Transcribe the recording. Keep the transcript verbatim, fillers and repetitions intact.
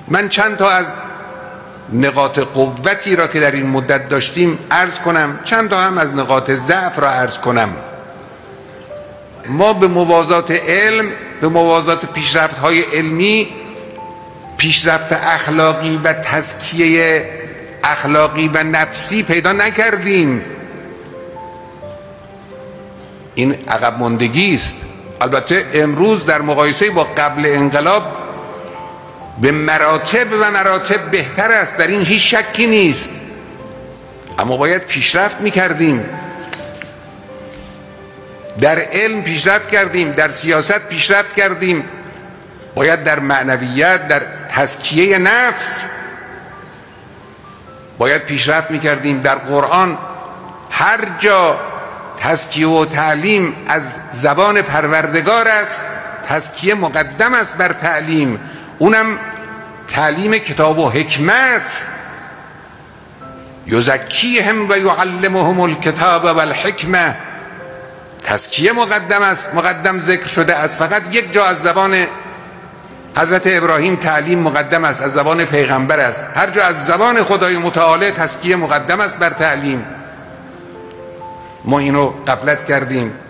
من چند تا از نقاط قوتی را که در این مدت داشتیم عرض کنم، چند تا هم از نقاط ضعف را عرض کنم. ما به موازات علم، به موازات پیشرفت‌های علمی، پیشرفت اخلاقی و تزکیه اخلاقی و نفسی پیدا نکردیم. این عقب ماندگی است. البته امروز در مقایسه با قبل انقلاب به مراتب و مراتب بهتر است، در این هیچ شکی نیست، اما باید پیشرفت میکردیم. در علم پیشرفت کردیم، در سیاست پیشرفت کردیم، باید در معنویت، در تزکیه نفس باید پیشرفت میکردیم. در قرآن هر جا تزکیه و تعلیم از زبان پروردگار است، تزکیه مقدم است بر تعلیم، اونم تعلیم کتاب و حکمت. یزکیهم و یعلمهم الکتاب و الحکمه، تزکیه مقدم است، مقدم ذکر شده است. فقط یک جا از زبان حضرت ابراهیم تعلیم مقدم است، از زبان پیغمبر است. هر جا از زبان خدای متعال تزکیه مقدم است بر تعلیم. ما اینو غفلت کردیم.